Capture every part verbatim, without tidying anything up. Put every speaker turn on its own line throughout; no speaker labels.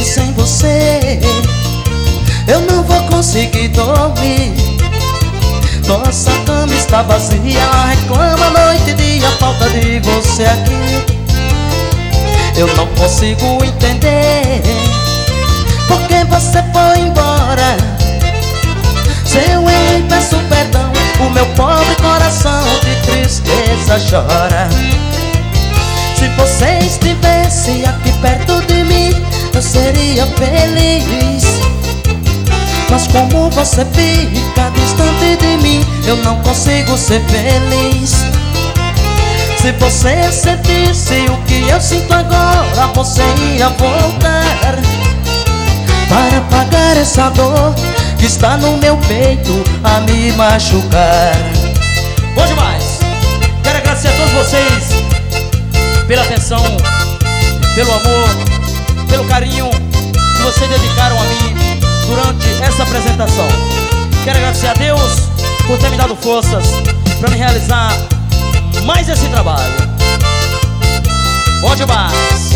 noite sem você, eu não vou conseguir dormir. Nossa cama está vazia, ela reclama noite e dia a falta de você aqui. Eu não consigo entender por que você foi embora. Se eu errei, peço perdão, o meu pobre coração de tristeza chora. Se você estivesse aqui perto de mim, eu seria feliz. Mas como você fica distante de mim, eu não consigo ser feliz. Se você sentisse o que eu sinto agora, você ia voltar para apagar essa dor que está no meu peito a me machucar.
Bom demais! Quero agradecer a todos vocês pela atenção, pelo amor, pelo carinho que vocês dedicaram a mim durante essa apresentação. Quero agradecer a Deus por ter me dado forças para me realizar mais esse trabalho. Bom demais!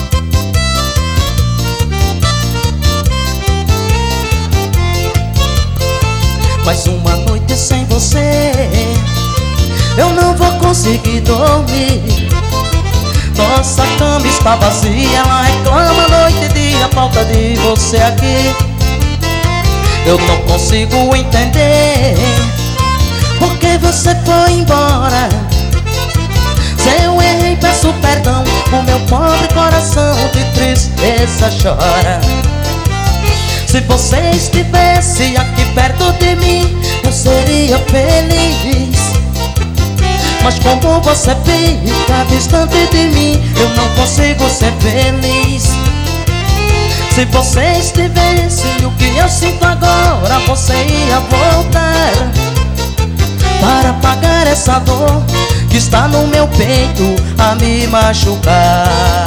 Mais uma noite sem você, eu não vou conseguir dormir. Nossa cama está vazia, ela reclama noite e dia a falta de você aqui. Eu não consigo entender por que você foi embora. Se eu errei, peço perdão, o meu pobre coração de tristeza chora. Se você estivesse aqui perto de mim, eu seria feliz. Mas como você fica distante de mim, eu não consigo ser feliz. Se você estivesse o que eu sinto agora, você ia voltar para apagar essa dor que está no meu peito a me machucar.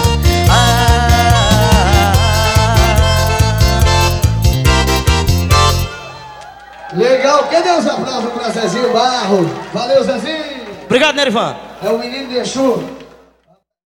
Legal, cadê os aplausos para Zezinho Barro? Valeu, Zezinho!
Obrigado, Nerivan!
É o menino de Exu.